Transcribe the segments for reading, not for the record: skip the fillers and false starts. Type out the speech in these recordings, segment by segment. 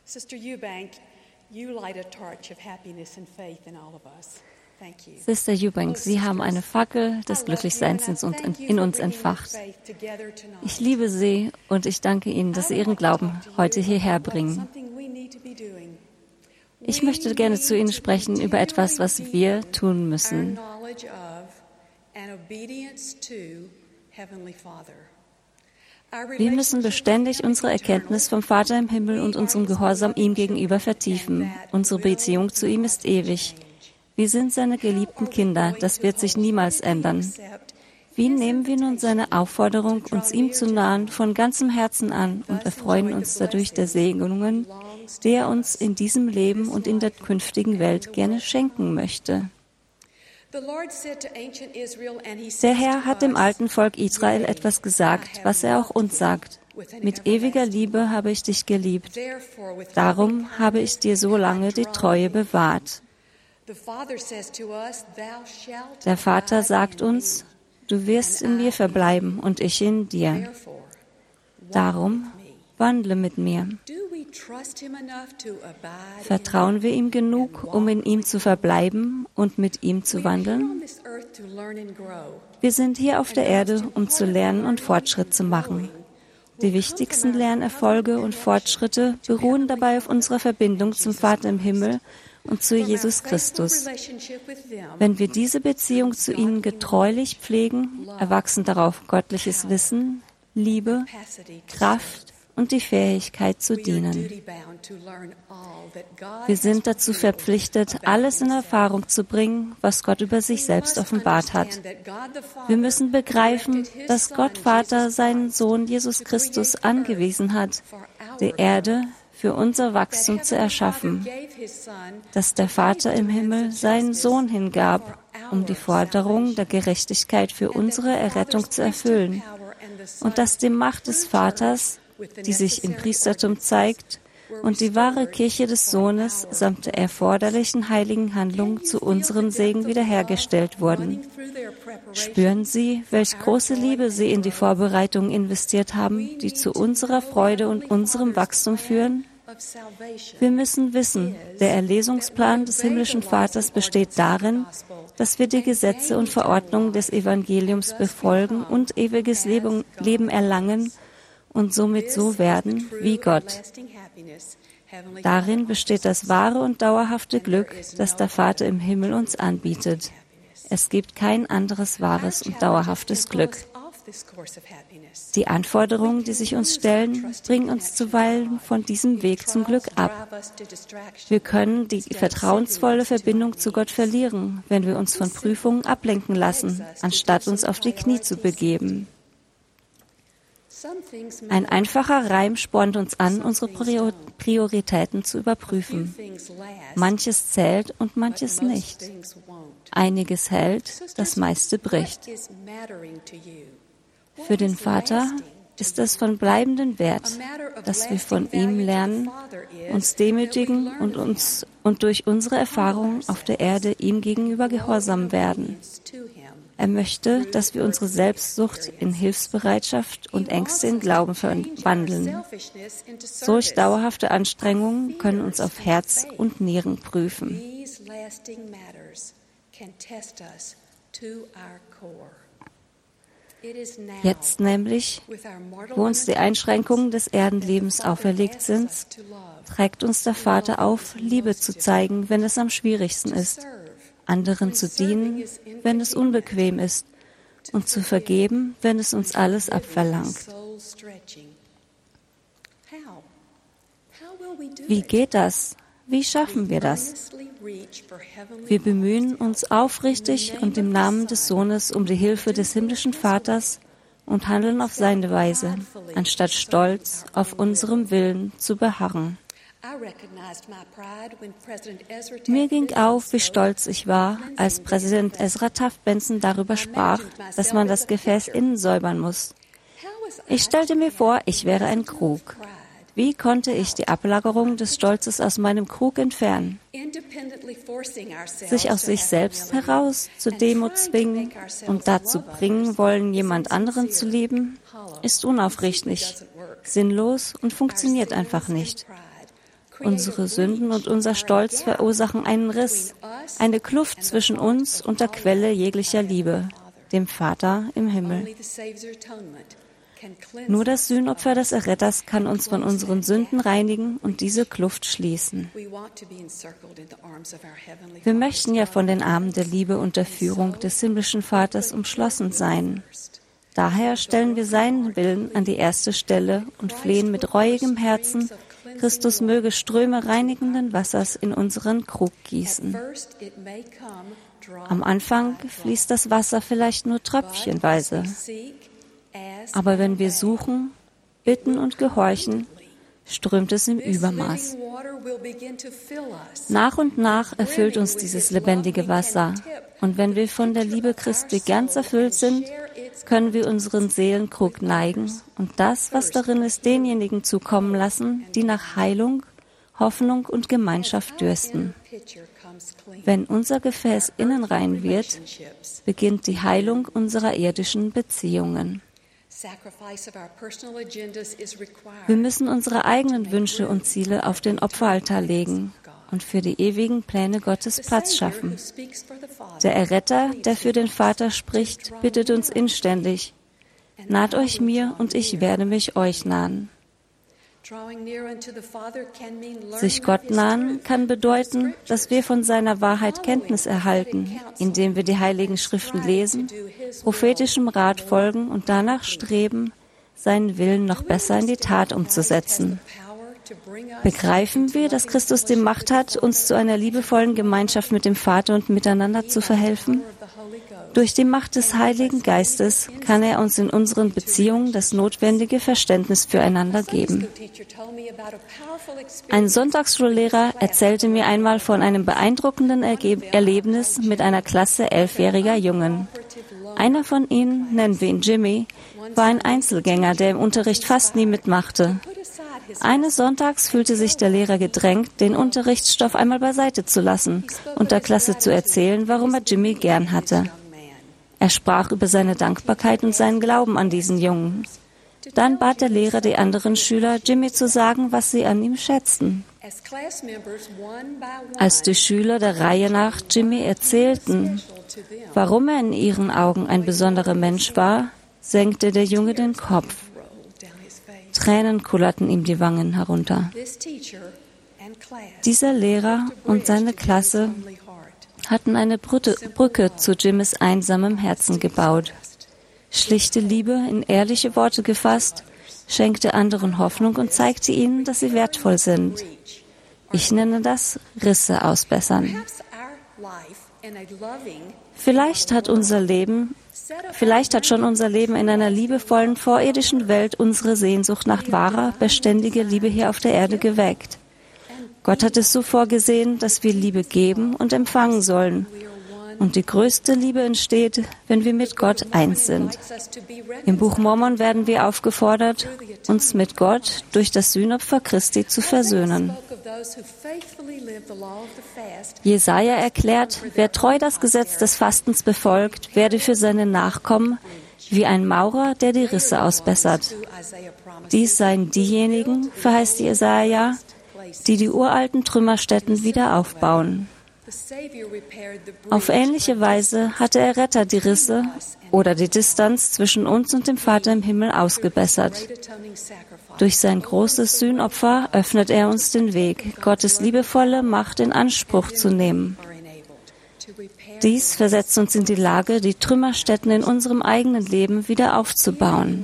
Sister Eubank, you light a torch of happiness and faith in all of us. Thank you. Sister Eubank, Sie haben eine Fackel des Glücklichseins in uns entfacht. Ich liebe Sie und ich danke Ihnen, dass Sie Ihren Glauben heute hierher bringen. Ich möchte gerne zu Ihnen sprechen über etwas, was wir tun müssen. Wir müssen beständig unsere Erkenntnis vom Vater im Himmel und unserem Gehorsam ihm gegenüber vertiefen. Unsere Beziehung zu ihm ist ewig. Wir sind seine geliebten Kinder, das wird sich niemals ändern. Wie nehmen wir nun seine Aufforderung, uns ihm zu nahen, von ganzem Herzen an und erfreuen uns dadurch der Segnungen, die er uns in diesem Leben und in der künftigen Welt gerne schenken möchte? Der Herr hat dem alten Volk Israel etwas gesagt, was er auch uns sagt. Mit ewiger Liebe habe ich dich geliebt. Darum habe ich dir so lange die Treue bewahrt. Der Vater sagt uns, du wirst in mir verbleiben und ich in dir. Darum wandle mit mir. Vertrauen wir ihm genug, um in ihm zu verbleiben und mit ihm zu wandeln? Wir sind hier auf der Erde, um zu lernen und Fortschritt zu machen. Die wichtigsten Lernerfolge und Fortschritte beruhen dabei auf unserer Verbindung zum Vater im Himmel und zu Jesus Christus. Wenn wir diese Beziehung zu ihnen getreulich pflegen, erwachsen darauf göttliches Wissen, Liebe, Kraft und die Fähigkeit zu dienen. Wir sind dazu verpflichtet, alles in Erfahrung zu bringen, was Gott über sich selbst offenbart hat. Wir müssen begreifen, dass Gott Vater seinen Sohn Jesus Christus angewiesen hat, die Erde für unser Wachstum zu erschaffen, dass der Vater im Himmel seinen Sohn hingab, um die Forderung der Gerechtigkeit für unsere Errettung zu erfüllen, und dass die Macht des Vaters, die sich im Priestertum zeigt, und die wahre Kirche des Sohnes samt der erforderlichen heiligen Handlung zu unserem Segen wiederhergestellt wurden. Spüren Sie, welch große Liebe Sie in die Vorbereitungen investiert haben, die zu unserer Freude und unserem Wachstum führen? Wir müssen wissen, der Erlesungsplan des himmlischen Vaters besteht darin, dass wir die Gesetze und Verordnungen des Evangeliums befolgen und ewiges Leben erlangen und somit so werden wie Gott. Darin besteht das wahre und dauerhafte Glück, das der Vater im Himmel uns anbietet. Es gibt kein anderes wahres und dauerhaftes Glück. Die Anforderungen, die sich uns stellen, bringen uns zuweilen von diesem Weg zum Glück ab. Wir können die vertrauensvolle Verbindung zu Gott verlieren, wenn wir uns von Prüfungen ablenken lassen, anstatt uns auf die Knie zu begeben. Ein einfacher Reim spornt uns an, unsere Prioritäten zu überprüfen. Manches zählt und manches nicht. Einiges hält, das meiste bricht. Für den Vater ist es von bleibendem Wert, dass wir von ihm lernen, uns demütigen und durch unsere Erfahrungen auf der Erde ihm gegenüber gehorsam werden. Er möchte, dass wir unsere Selbstsucht in Hilfsbereitschaft und Ängste in Glauben verwandeln. Solch dauerhafte Anstrengungen können uns auf Herz und Nieren prüfen. Jetzt nämlich, wo uns die Einschränkungen des Erdenlebens auferlegt sind, trägt uns der Vater auf, Liebe zu zeigen, wenn es am schwierigsten ist, anderen zu dienen, wenn es unbequem ist, und zu vergeben, wenn es uns alles abverlangt. Wie geht das? Wie schaffen wir das? Wir bemühen uns aufrichtig und im Namen des Sohnes um die Hilfe des himmlischen Vaters und handeln auf seine Weise, anstatt stolz auf unserem Willen zu beharren. Mir ging auf, wie stolz ich war, als Präsident Ezra Taft Benson darüber sprach, dass man das Gefäß innen säubern muss. Ich stellte mir vor, ich wäre ein Krug. Wie konnte ich die Ablagerung des Stolzes aus meinem Krug entfernen? Sich aus sich selbst heraus zur Demut zwingen und dazu bringen wollen, jemand anderen zu lieben, ist unaufrichtig, sinnlos und funktioniert einfach nicht. Unsere Sünden und unser Stolz verursachen einen Riss, eine Kluft zwischen uns und der Quelle jeglicher Liebe, dem Vater im Himmel. Nur das Sühnopfer des Erretters kann uns von unseren Sünden reinigen und diese Kluft schließen. Wir möchten ja von den Armen der Liebe und der Führung des himmlischen Vaters umschlossen sein. Daher stellen wir seinen Willen an die erste Stelle und flehen mit reuigem Herzen, Christus möge Ströme reinigenden Wassers in unseren Krug gießen. Am Anfang fließt das Wasser vielleicht nur tröpfchenweise. Aber wenn wir suchen, bitten und gehorchen, strömt es im Übermaß. Nach und nach erfüllt uns dieses lebendige Wasser. Und wenn wir von der Liebe Christi ganz erfüllt sind, können wir unseren Seelenkrug neigen und das, was darin ist, denjenigen zukommen lassen, die nach Heilung, Hoffnung und Gemeinschaft dürsten. Wenn unser Gefäß innen rein wird, beginnt die Heilung unserer irdischen Beziehungen. Wir müssen unsere eigenen Wünsche und Ziele auf den Opferaltar legen und für die ewigen Pläne Gottes Platz schaffen. Der Erretter, der für den Vater spricht, bittet uns inständig: Naht euch mir und ich werde mich euch nahen. Sich Gott nahen kann bedeuten, dass wir von seiner Wahrheit Kenntnis erhalten, indem wir die Heiligen Schriften lesen, prophetischem Rat folgen und danach streben, seinen Willen noch besser in die Tat umzusetzen. Begreifen wir, dass Christus die Macht hat, uns zu einer liebevollen Gemeinschaft mit dem Vater und miteinander zu verhelfen? Durch die Macht des Heiligen Geistes kann er uns in unseren Beziehungen das notwendige Verständnis füreinander geben. Ein Sonntagsschullehrer erzählte mir einmal von einem beeindruckenden Erlebnis mit einer Klasse 11-jähriger Jungen. Einer von ihnen, nennen wir ihn Jimmy, war ein Einzelgänger, der im Unterricht fast nie mitmachte. Eines Sonntags fühlte sich der Lehrer gedrängt, den Unterrichtsstoff einmal beiseite zu lassen und der Klasse zu erzählen, warum er Jimmy gern hatte. Er sprach über seine Dankbarkeit und seinen Glauben an diesen Jungen. Dann bat der Lehrer die anderen Schüler, Jimmy zu sagen, was sie an ihm schätzten. Als die Schüler der Reihe nach Jimmy erzählten, warum er in ihren Augen ein besonderer Mensch war, senkte der Junge den Kopf. Tränen kullerten ihm die Wangen herunter. Dieser Lehrer und seine Klasse hatten eine Brücke zu Jimmys einsamem Herzen gebaut. Schlichte Liebe in ehrliche Worte gefasst, schenkte anderen Hoffnung und zeigte ihnen, dass sie wertvoll sind. Ich nenne das Risse ausbessern. Vielleicht hat schon unser Leben in einer liebevollen, vorirdischen Welt unsere Sehnsucht nach wahrer, beständiger Liebe hier auf der Erde geweckt. Gott hat es so vorgesehen, dass wir Liebe geben und empfangen sollen. Und die größte Liebe entsteht, wenn wir mit Gott eins sind. Im Buch Mormon werden wir aufgefordert, uns mit Gott durch das Sühnopfer Christi zu versöhnen. Jesaja erklärt, wer treu das Gesetz des Fastens befolgt, werde für seine Nachkommen wie ein Maurer, der die Risse ausbessert. Dies seien diejenigen, verheißt Jesaja, die die uralten Trümmerstätten wieder aufbauen. Auf ähnliche Weise hat der Erretter die Risse oder die Distanz zwischen uns und dem Vater im Himmel ausgebessert. Durch sein großes Sühnopfer öffnet er uns den Weg, Gottes liebevolle Macht in Anspruch zu nehmen. Dies versetzt uns in die Lage, die Trümmerstätten in unserem eigenen Leben wieder aufzubauen.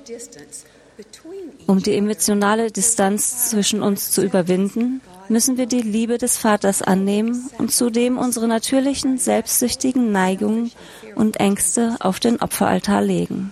Um die emotionale Distanz zwischen uns zu überwinden, müssen wir die Liebe des Vaters annehmen und zudem unsere natürlichen, selbstsüchtigen Neigungen und Ängste auf den Opferaltar legen.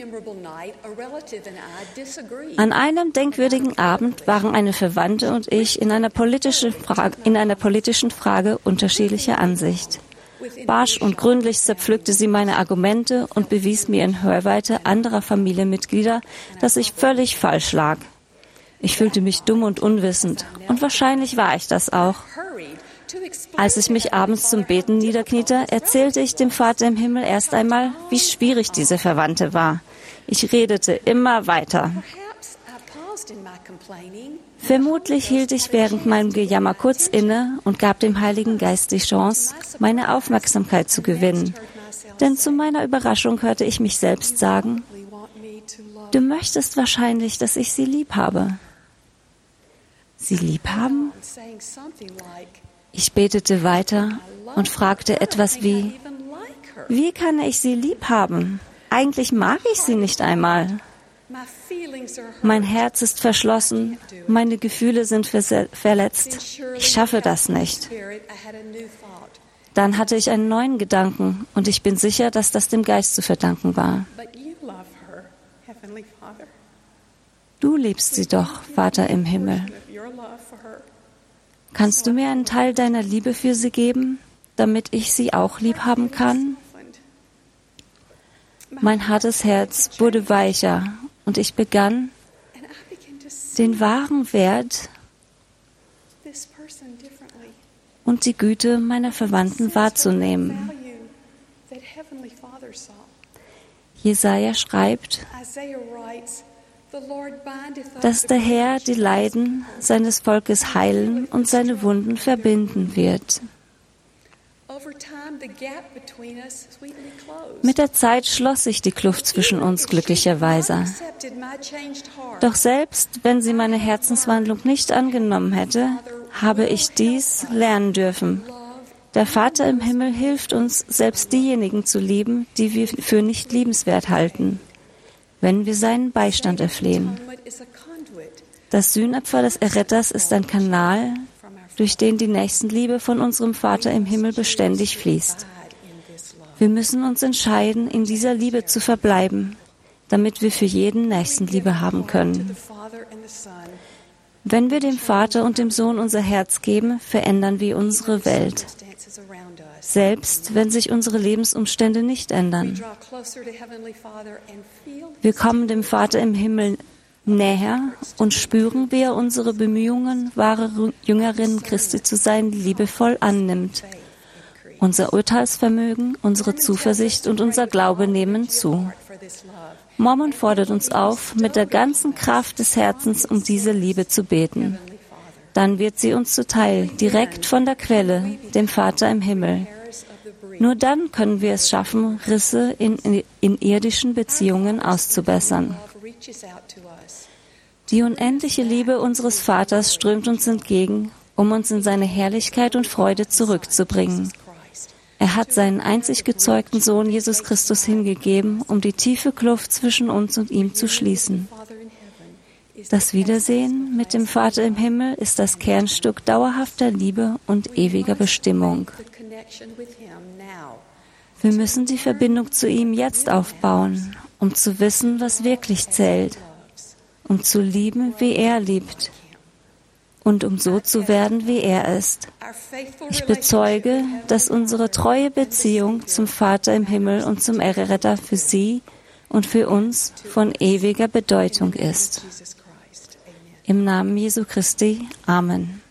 An einem denkwürdigen Abend waren eine Verwandte und ich in einer politischen Frage unterschiedlicher Ansicht. Barsch und gründlich zerpflückte sie meine Argumente und bewies mir in Hörweite anderer Familienmitglieder, dass ich völlig falsch lag. Ich fühlte mich dumm und unwissend, und wahrscheinlich war ich das auch. Als ich mich abends zum Beten niederkniete, erzählte ich dem Vater im Himmel erst einmal, wie schwierig diese Verwandte war. Ich redete immer weiter. Vermutlich hielt ich während meinem Gejammer kurz inne und gab dem Heiligen Geist die Chance, meine Aufmerksamkeit zu gewinnen. Denn zu meiner Überraschung hörte ich mich selbst sagen, du möchtest wahrscheinlich, dass ich sie lieb habe. Sie lieb haben? Ich betete weiter und fragte etwas wie kann ich sie lieb haben? Eigentlich mag ich sie nicht einmal. Mein Herz ist verschlossen, meine Gefühle sind verletzt. Ich schaffe das nicht. Dann hatte ich einen neuen Gedanken und ich bin sicher, dass das dem Geist zu verdanken war. Du liebst sie doch, Vater im Himmel. Kannst du mir einen Teil deiner Liebe für sie geben, damit ich sie auch lieb haben kann? Mein hartes Herz wurde weicher und ich begann, den wahren Wert und die Güte meiner Verwandten wahrzunehmen. Jesaja schreibt, dass der Herr die Leiden seines Volkes heilen und seine Wunden verbinden wird. Mit der Zeit schloss sich die Kluft zwischen uns glücklicherweise. Doch selbst wenn sie meine Herzenswandlung nicht angenommen hätte, habe ich dies lernen dürfen. Der Vater im Himmel hilft uns, selbst diejenigen zu lieben, die wir für nicht liebenswert halten, wenn wir seinen Beistand erflehen. Das Sühnopfer des Erretters ist ein Kanal, durch den die Nächstenliebe von unserem Vater im Himmel beständig fließt. Wir müssen uns entscheiden, in dieser Liebe zu verbleiben, damit wir für jeden Nächstenliebe haben können. Wenn wir dem Vater und dem Sohn unser Herz geben, verändern wir unsere Welt, selbst wenn sich unsere Lebensumstände nicht ändern. Wir kommen dem Vater im Himmel näher und spüren, wie er unsere Bemühungen, wahre Jüngerinnen Christi zu sein, liebevoll annimmt. Unser Urteilsvermögen, unsere Zuversicht und unser Glaube nehmen zu. Mormon fordert uns auf, mit der ganzen Kraft des Herzens um diese Liebe zu beten. Dann wird sie uns zuteil, direkt von der Quelle, dem Vater im Himmel. Nur dann können wir es schaffen, Risse in irdischen Beziehungen auszubessern. Die unendliche Liebe unseres Vaters strömt uns entgegen, um uns in seine Herrlichkeit und Freude zurückzubringen. Er hat seinen einzig gezeugten Sohn Jesus Christus hingegeben, um die tiefe Kluft zwischen uns und ihm zu schließen. Das Wiedersehen mit dem Vater im Himmel ist das Kernstück dauerhafter Liebe und ewiger Bestimmung. Wir müssen die Verbindung zu ihm jetzt aufbauen, um zu wissen, was wirklich zählt, um zu lieben, wie er liebt und um so zu werden, wie er ist. Ich bezeuge, dass unsere treue Beziehung zum Vater im Himmel und zum Erretter für Sie und für uns von ewiger Bedeutung ist. Im Namen Jesu Christi. Amen.